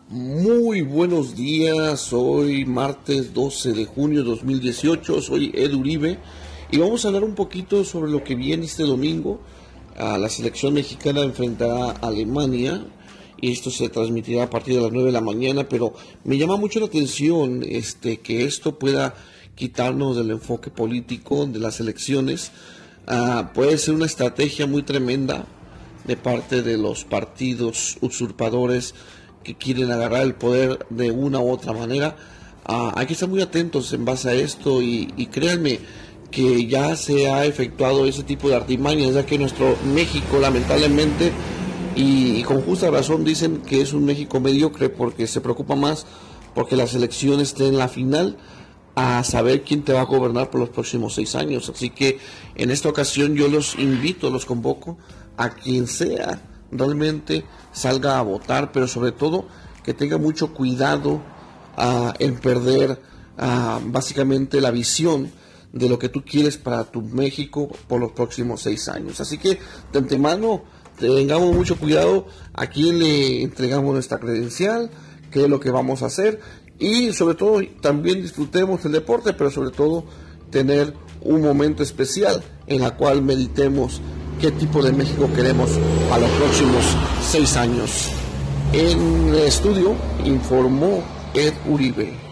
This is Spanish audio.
Muy buenos días, hoy martes 12 de junio de 2018, soy Ed Uribe y vamos a hablar un poquito sobre lo que viene este domingo. La selección mexicana enfrentará a Alemania y esto se transmitirá a partir de las 9 de la mañana, pero me llama mucho la atención que esto pueda quitarnos del enfoque político de las elecciones. Puede ser una estrategia muy tremenda de parte de los partidos usurpadores que quieren agarrar el poder de una u otra manera. Hay que estar muy atentos en base a esto y créanme que ya se ha efectuado ese tipo de artimañas, ya que nuestro México lamentablemente y con justa razón dicen que es un México mediocre porque se preocupa más porque las elecciones estén en la final a saber quién te va a gobernar por los próximos 6 años. Así que en esta ocasión yo los invito, los convoco a quien sea realmente salga a votar, pero sobre todo que tenga mucho cuidado en perder básicamente la visión de lo que tú quieres para tu México por los próximos 6 años. Así que de antemano tengamos mucho cuidado a quién le entregamos nuestra credencial, qué es lo que vamos a hacer y sobre todo también disfrutemos el deporte, pero sobre todo tener un momento especial en la cual meditemos qué tipo de México queremos a los próximos 6 años. En el estudio informó Ed Uribe.